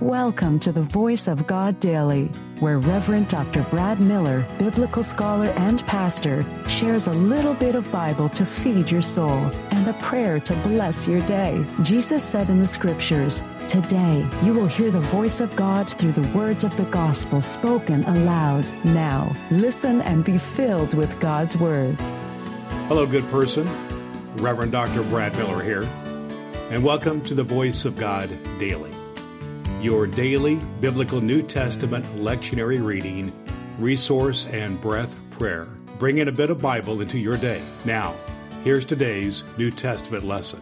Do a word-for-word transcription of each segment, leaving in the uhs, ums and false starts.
Welcome to the Voice of God Daily, where Reverend Doctor Brad Miller, biblical scholar and pastor, shares a little bit of Bible to feed your soul and a prayer to bless your day. Jesus said in the Scriptures, "Today you will hear the voice of God through the words of the gospel spoken aloud." Now, listen and be filled with God's Word. Hello, good person. Reverend Doctor Brad Miller here, and welcome to the Voice of God Daily, your daily biblical New Testament lectionary reading, resource, and breath prayer, bringing a bit of Bible into your day. Now, here's today's New Testament lesson.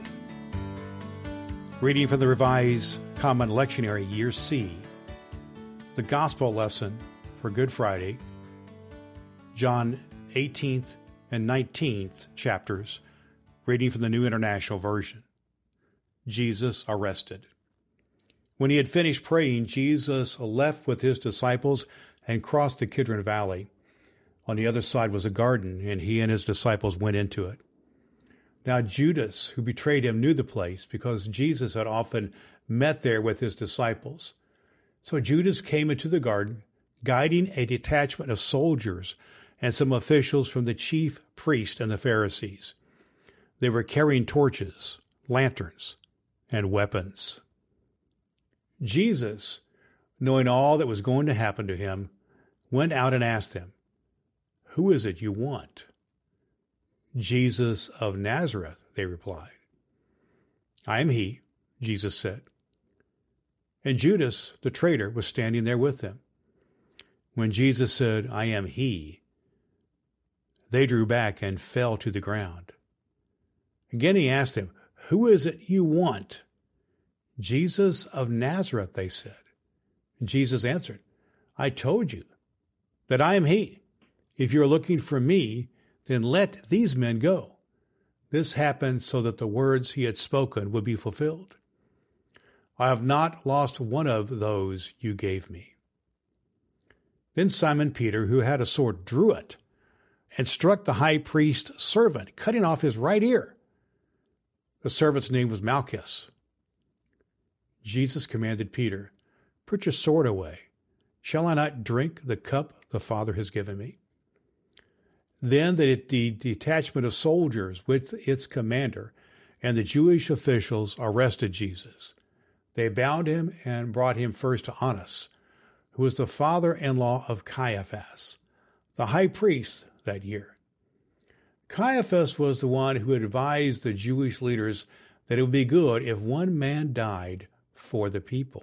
Reading from the Revised Common Lectionary, Year C, the Gospel lesson for Good Friday, John eighteenth and nineteenth chapters, reading from the New International Version. Jesus arrested. When he had finished praying, Jesus left with his disciples and crossed the Kidron Valley. On the other side was a garden, and he and his disciples went into it. Now Judas, who betrayed him, knew the place because Jesus had often met there with his disciples. So Judas came into the garden, guiding a detachment of soldiers and some officials from the chief priests and the Pharisees. They were carrying torches, lanterns, and weapons. Jesus, knowing all that was going to happen to him, went out and asked them, "Who is it you want?" "Jesus of Nazareth," they replied. "I am he," Jesus said. And Judas, the traitor, was standing there with them. When Jesus said, "I am he," they drew back and fell to the ground. Again he asked them, "Who is it you want?" "Jesus of Nazareth," they said. And Jesus answered, "I told you that I am he. If you are looking for me, then let these men go." This happened so that the words he had spoken would be fulfilled. "I have not lost one of those you gave me." Then Simon Peter, who had a sword, drew it and struck the high priest's servant, cutting off his right ear. The servant's name was Malchus. Jesus commanded Peter, "Put your sword away. Shall I not drink the cup the Father has given me?" Then the, the detachment of soldiers with its commander and the Jewish officials arrested Jesus. They bound him and brought him first to Annas, who was the father-in-law of Caiaphas, the high priest that year. Caiaphas was the one who advised the Jewish leaders that it would be good if one man died for the people.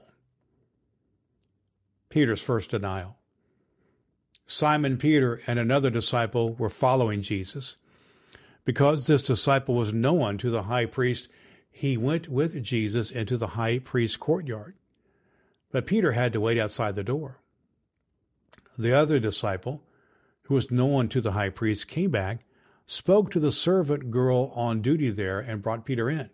Peter's first denial. Simon Peter and another disciple were following Jesus. Because this disciple was known to the high priest, he went with Jesus into the high priest's courtyard. But Peter had to wait outside the door. The other disciple, who was known to the high priest, came back, spoke to the servant girl on duty there, and brought Peter in.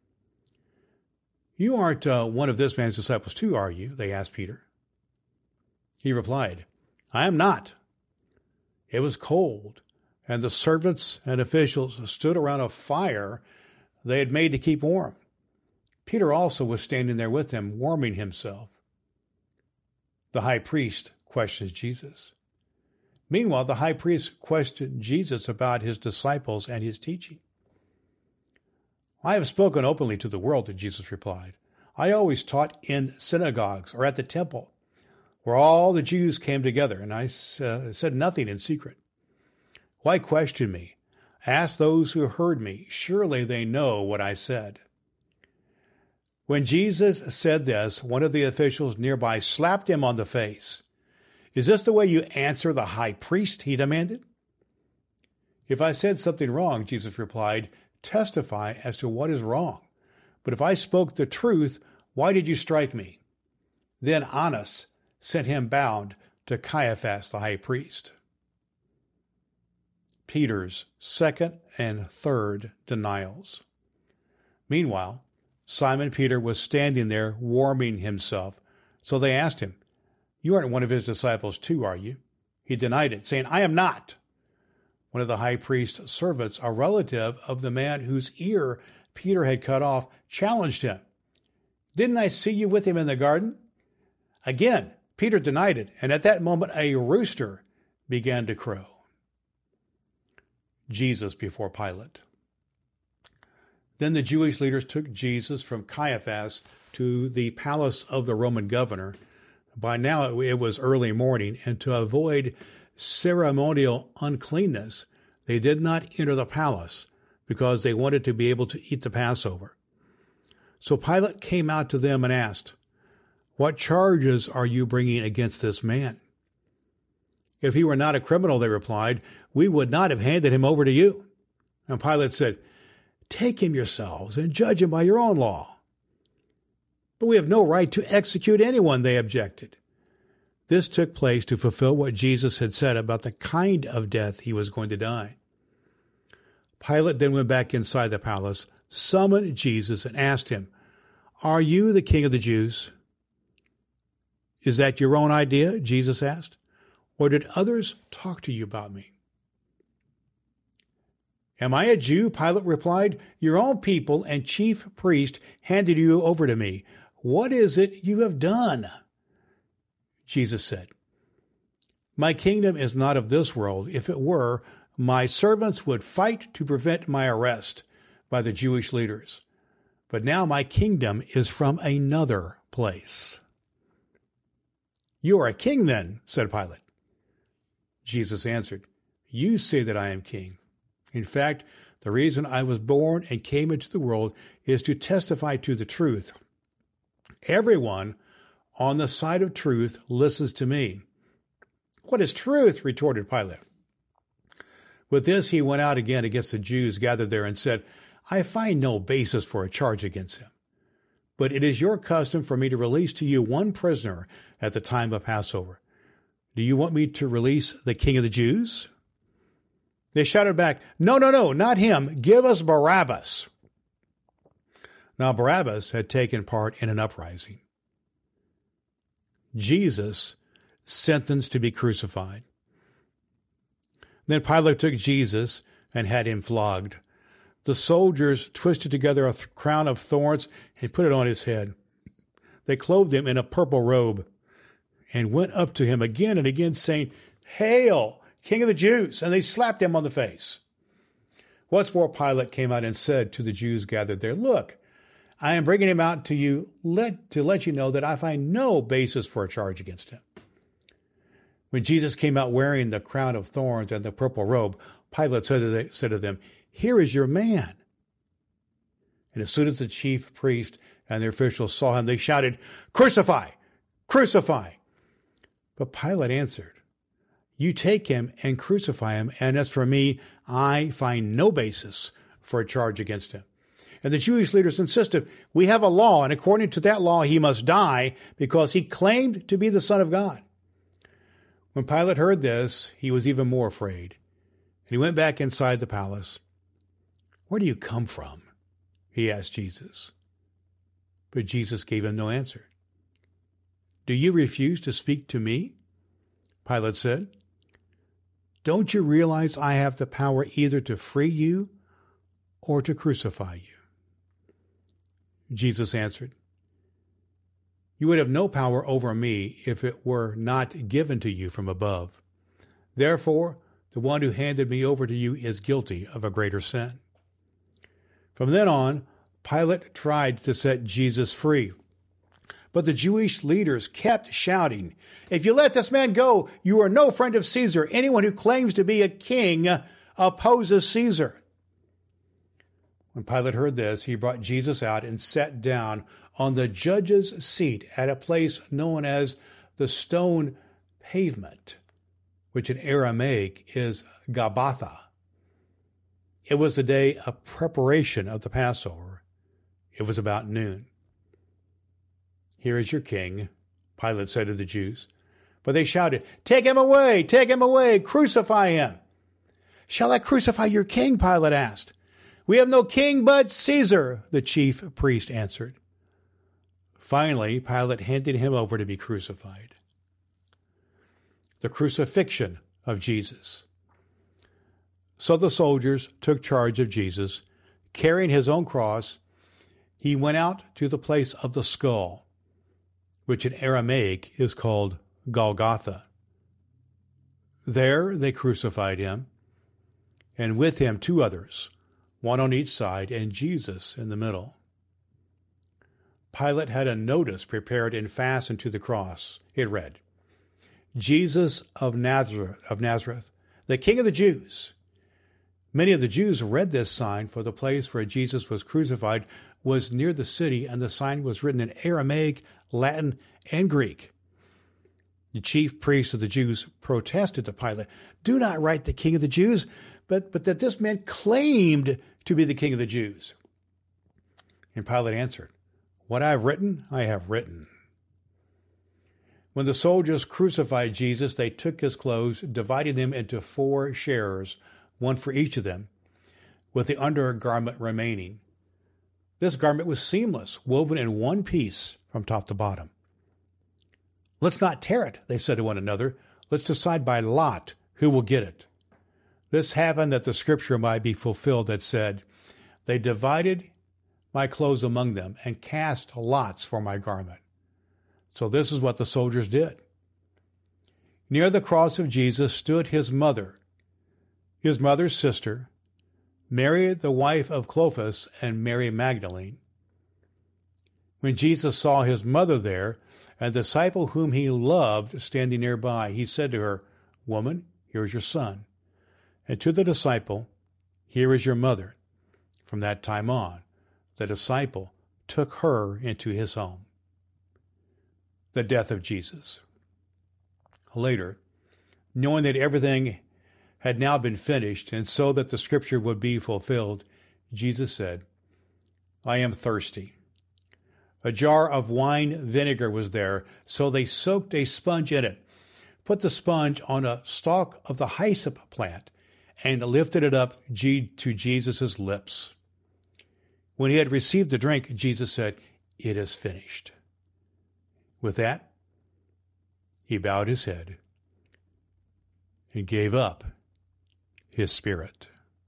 "You aren't uh, one of this man's disciples too, are you?" they asked Peter. He replied, "I am not." It was cold, and the servants and officials stood around a fire they had made to keep warm. Peter also was standing there with them, warming himself. The high priest questions Jesus. Meanwhile, the high priest questioned Jesus about his disciples and his teaching. "I have spoken openly to the world," Jesus replied. "I always taught in synagogues or at the temple, where all the Jews came together, and I uh, said nothing in secret. Why question me? Ask those who heard me. Surely they know what I said." When Jesus said this, one of the officials nearby slapped him on the face. "Is this the way you answer the high priest?" he demanded. "If I said something wrong," Jesus replied, "testify as to what is wrong. But if I spoke the truth, why did you strike me?" Then Annas sent him bound to Caiaphas the high priest. Peter's second and third denials. Meanwhile, Simon Peter was standing there warming himself. So they asked him, "You aren't one of his disciples too, are you?" He denied it, saying, "I am not." One of the high priest's servants, a relative of the man whose ear Peter had cut off, challenged him. "Didn't I see you with him in the garden?" Again, Peter denied it, and at that moment a rooster began to crow. Jesus before Pilate. Then the Jewish leaders took Jesus from Caiaphas to the palace of the Roman governor. By now it was early morning, and to avoid ceremonial uncleanness, they did not enter the palace because they wanted to be able to eat the Passover. So Pilate came out to them and asked, "What charges are you bringing against this man?" "If he were not a criminal," they replied, "we would not have handed him over to you." And Pilate said, "Take him yourselves and judge him by your own law." "But we have no right to execute anyone," they objected. This took place to fulfill what Jesus had said about the kind of death he was going to die. Pilate then went back inside the palace, summoned Jesus, and asked him, "Are you the king of the Jews?" "Is that your own idea?" Jesus asked. "Or did others talk to you about me?" "Am I a Jew?" Pilate replied. "Your own people and chief priest handed you over to me. What is it you have done?" Jesus said, "My kingdom is not of this world. If it were, my servants would fight to prevent my arrest by the Jewish leaders. But now my kingdom is from another place." "You are a king then," said Pilate. Jesus answered, "You say that I am king. In fact, the reason I was born and came into the world is to testify to the truth. Everyone on the side of truth listens to me." "What is truth?" retorted Pilate. With this, he went out again against the Jews gathered there and said, "I find no basis for a charge against him. But it is your custom for me to release to you one prisoner at the time of Passover. Do you want me to release the King of the Jews?" They shouted back, "No, no, no, not him. Give us Barabbas." Now Barabbas had taken part in an uprising. Jesus sentenced to be crucified. Then Pilate took Jesus and had him flogged. The soldiers twisted together a th- crown of thorns and put it on his head. They clothed him in a purple robe and went up to him again and again, saying, "Hail, King of the Jews!" And they slapped him on the face. Once more Pilate came out and said to the Jews gathered there, "Look, I am bringing him out to you let, to let you know that I find no basis for a charge against him." When Jesus came out wearing the crown of thorns and the purple robe, Pilate said to, the, said to them, "Here is your man." And as soon as the chief priest and their officials saw him, they shouted, "Crucify! Crucify!" But Pilate answered, "You take him and crucify him, and as for me, I find no basis for a charge against him." And the Jewish leaders insisted, "We have a law, and according to that law, he must die because he claimed to be the Son of God." When Pilate heard this, he was even more afraid, and he went back inside the palace. "Where do you come from?" he asked Jesus. But Jesus gave him no answer. "Do you refuse to speak to me?" Pilate said. "Don't you realize I have the power either to free you or to crucify you?" Jesus answered, "You would have no power over me if it were not given to you from above. Therefore, the one who handed me over to you is guilty of a greater sin." From then on, Pilate tried to set Jesus free. But the Jewish leaders kept shouting, "If you let this man go, you are no friend of Caesar. Anyone who claims to be a king opposes Caesar." When Pilate heard this, he brought Jesus out and sat down on the judge's seat at a place known as the stone pavement, which in Aramaic is Gabbatha. It was the day of preparation of the Passover. It was about noon. "Here is your king," Pilate said to the Jews. But they shouted, "Take him away! Take him away! Crucify him!" "Shall I crucify your king?" Pilate asked. "We have no king but Caesar," the chief priest answered. Finally, Pilate handed him over to be crucified. The crucifixion of Jesus. So the soldiers took charge of Jesus. Carrying his own cross, he went out to the place of the skull, which in Aramaic is called Golgotha. There they crucified him, and with him two others, one on each side, and Jesus in the middle. Pilate had a notice prepared and fastened to the cross. It read, Jesus of Nazareth, of Nazareth, the King of the Jews. Many of the Jews read this sign, for the place where Jesus was crucified was near the city, and the sign was written in Aramaic, Latin, and Greek. The chief priests of the Jews protested to Pilate, do not write the King of the Jews, but, but that this man claimed to be the King of the Jews. And Pilate answered, what I have written, I have written. When the soldiers crucified Jesus, they took his clothes, dividing them into four shares, one for each of them, with the undergarment remaining. This garment was seamless, woven in one piece from top to bottom. Let's not tear it, they said to one another. Let's decide by lot who will get it. This happened that the scripture might be fulfilled that said, they divided my clothes among them and cast lots for my garment. So this is what the soldiers did. Near the cross of Jesus stood his mother, his mother's sister, Mary, the wife of Clopas, and Mary Magdalene. When Jesus saw his mother there, and the disciple whom he loved standing nearby, he said to her, woman, here is your son. And to the disciple, here is your mother. From that time on, the disciple took her into his home. The death of Jesus. Later, knowing that everything had now been finished, and so that the scripture would be fulfilled, Jesus said, I am thirsty. A jar of wine vinegar was there, so they soaked a sponge in it, put the sponge on a stalk of the hyssop plant, and lifted it up to Jesus' lips. When he had received the drink, Jesus said, it is finished. With that, he bowed his head and gave up his spirit.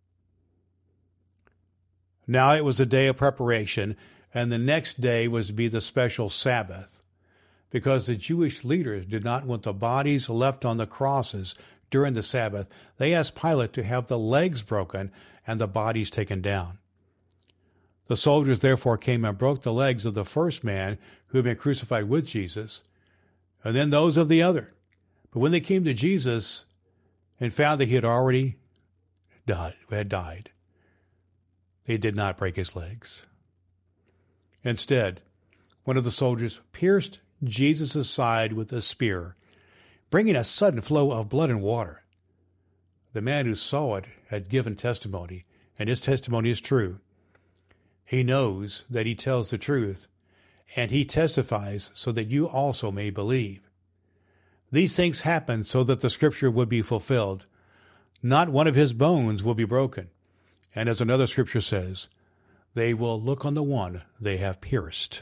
Now it was a day of preparation, and the next day was to be the special Sabbath, because the Jewish leaders did not want the bodies left on the crosses during the Sabbath. They asked Pilate to have the legs broken and the bodies taken down. The soldiers therefore came and broke the legs of the first man who had been crucified with Jesus, and then those of the other. But when they came to Jesus and found that he had already died, had died, they did not break his legs. Instead, one of the soldiers pierced Jesus' side with a spear, bringing a sudden flow of blood and water. The man who saw it had given testimony, and his testimony is true. He knows that he tells the truth, and he testifies so that you also may believe. These things happened so that the scripture would be fulfilled. Not one of his bones will be broken. And as another scripture says, they will look on the one they have pierced.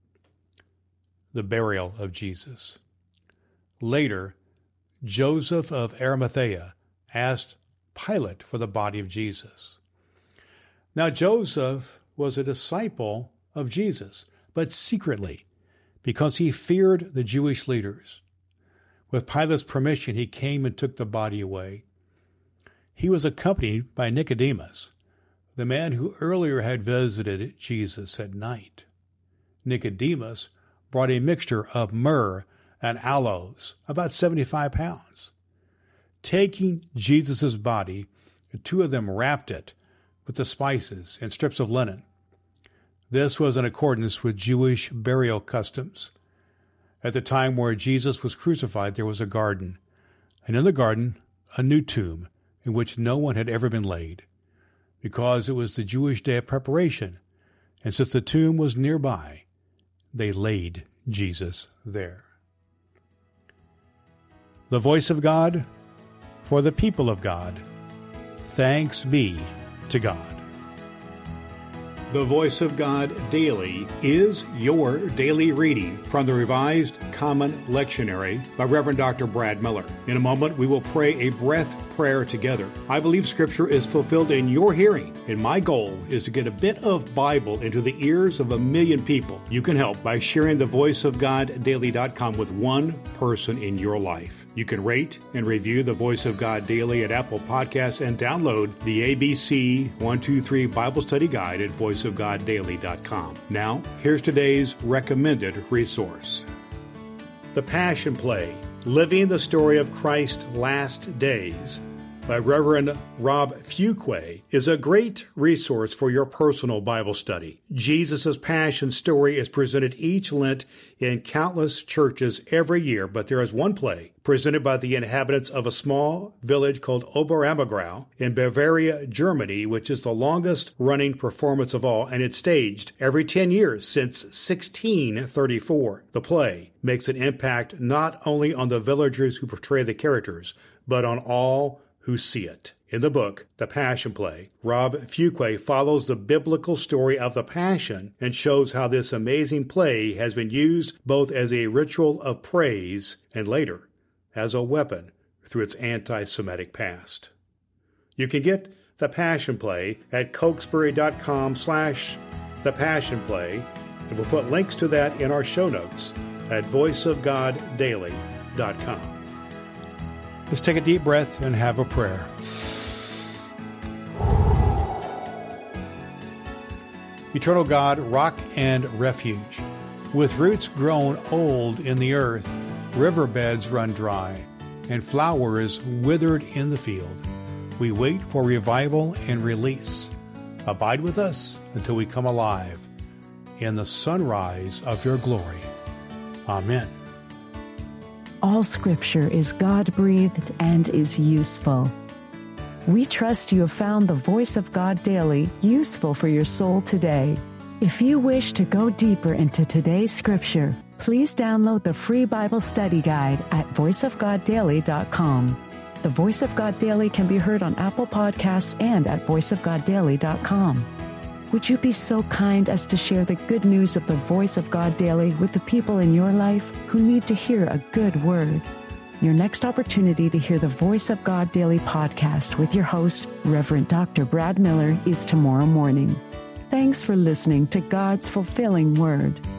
The burial of Jesus. Later, Joseph of Arimathea asked Pilate for the body of Jesus. Now Joseph was a disciple of Jesus, but secretly, because he feared the Jewish leaders. With Pilate's permission, he came and took the body away. He was accompanied by Nicodemus, the man who earlier had visited Jesus at night. Nicodemus brought a mixture of myrrh and aloes, about seventy-five pounds. Taking Jesus' body, the two of them wrapped it with the spices and strips of linen. This was in accordance with Jewish burial customs. At the time where Jesus was crucified, there was a garden, and in the garden, a new tomb in which no one had ever been laid, because it was the Jewish day of preparation, and since the tomb was nearby, they laid Jesus there. The voice of God for the people of God. Thanks be to God. The Voice of God Daily is your daily reading from the Revised Common Lectionary by Reverend Doctor Brad Miller. In a moment, we will pray a breath prayer together. I believe Scripture is fulfilled in your hearing, and my goal is to get a bit of Bible into the ears of a million people. You can help by sharing the voice of god daily dot com with one person in your life. You can rate and review the Voice of God Daily at Apple Podcasts and download the A B C one two three Bible Study Guide at voice of god daily dot com. Now, here's today's recommended resource. The Passion Play, Living the Story of Christ's Last Days, by Reverend Rob Fuquay, is a great resource for your personal Bible study. Jesus' Passion story is presented each Lent in countless churches every year, but there is one play presented by the inhabitants of a small village called Oberammergau in Bavaria, Germany, which is the longest-running performance of all, and it's staged every ten years since sixteen thirty-four. The play makes an impact not only on the villagers who portray the characters, but on all who see it. In the book, The Passion Play, Rob Fuquay follows the biblical story of the Passion and shows how this amazing play has been used both as a ritual of praise and later as a weapon through its anti-Semitic past. You can get The Passion Play at cokesbury.com slash The Passion Play, and we'll put links to that in our show notes at voice of god daily dot com. Let's take a deep breath and have a prayer. Eternal God, rock and refuge, with roots grown old in the earth, riverbeds run dry, and flowers withered in the field. We wait for revival and release. Abide with us until we come alive in the sunrise of your glory. Amen. All Scripture is God-breathed and is useful. We trust you have found the Voice of God Daily useful for your soul today. If you wish to go deeper into today's Scripture, please download the free Bible study guide at voice of god daily dot com. The Voice of God Daily can be heard on Apple Podcasts and at voice of god daily dot com. Would you be so kind as to share the good news of the Voice of God Daily with the people in your life who need to hear a good word? Your next opportunity to hear the Voice of God Daily podcast with your host, Reverend Doctor Brad Miller, is tomorrow morning. Thanks for listening to God's fulfilling Word.